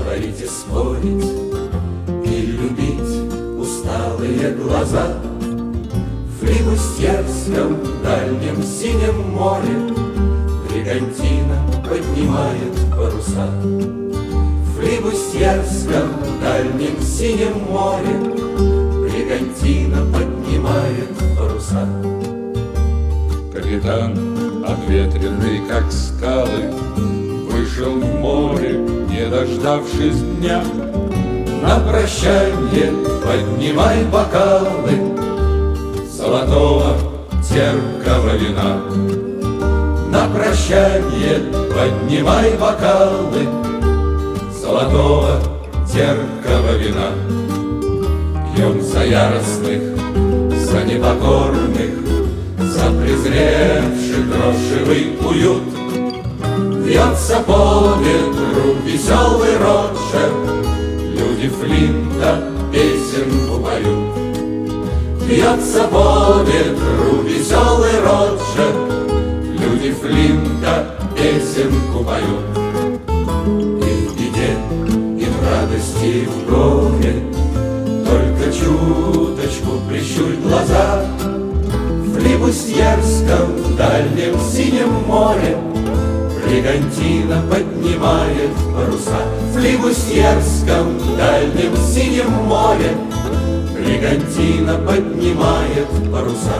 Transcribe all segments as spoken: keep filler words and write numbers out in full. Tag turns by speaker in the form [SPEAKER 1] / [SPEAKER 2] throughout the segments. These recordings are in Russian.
[SPEAKER 1] говорить и спорить, и любить усталые глаза. В флибустьерском дальнем синем море бригантина поднимает паруса. В флибустьерском дальнем синем море бригантина поднимает паруса.
[SPEAKER 2] Капитан, обветренный как скалы, вышел в море, не дождавшись дня.
[SPEAKER 1] На прощанье поднимай бокалы золотого терпкого вина. На прощанье поднимай бокалы золотого терпкого вина. Пьем за яростных, за непокорных, за презревший крошевый уют. Вьется по ветру веселый Роджер, люди Флинта песенку поют. Вьется по ветру веселый Роджер, люди Флинта песенку поют. И в беде, и в радости, и в горе только чуточку прищурь глаза. В флибустьерском дальнем синем море бригантина поднимает паруса. В флибустьерском дальнем синем море бригантина поднимает паруса.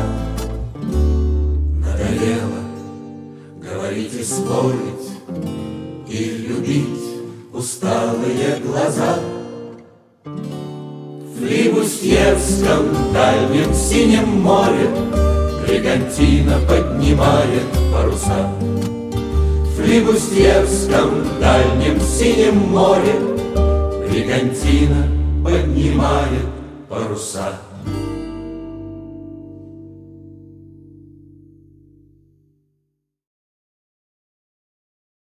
[SPEAKER 1] Надоело говорить и спорить, и любить усталые глаза. В флибустьерском дальнем синем море бригантина поднимает паруса. В флибустьерском дальнем синем море бригантина поднимает паруса.